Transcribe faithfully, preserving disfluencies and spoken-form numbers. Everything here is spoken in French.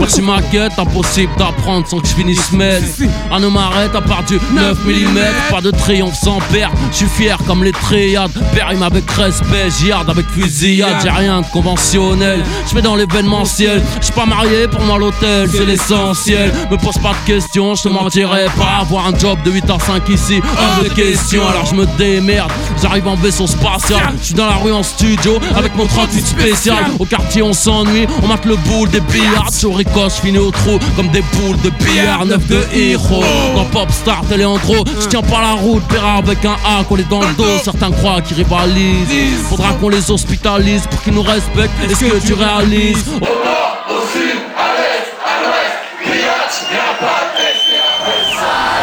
Merci ma quête, impossible d'apprendre sans que je finisse maître. Un homme arrête à part du neuf millimètres. Pas de triomphe sans perte, je suis fier comme les triades. Périme avec respect, j'yarde avec fusillade. J'ai rien de conventionnel, je fais dans l'événementiel. J'suis pas marié, pour moi l'hôtel c'est l'essentiel. Me pose pas de questions, je te mentirai pas. Avoir un job de huit à cinq ici, hors de question. Alors je me démerde, j'arrive en vaisseau spatial. J'suis dans la rue en studio avec mon trente-huit spécial. Au quartier on s'ennuie, on mate le boule des billards. Sur ricoche, finis au trou comme des boules de billard. Neuf de héros, dans Popstar, Téléandro. J'tiens pas la route, Péra avec un A collé dans le dos. Certains croient qu'ils rivalisent, faudra qu'on les hospitalise pour qu'ils nous respectent. Est-ce que tu réalises? Au nord, au sud, à l'est, à l'ouest, Riyad, y'a pas de test.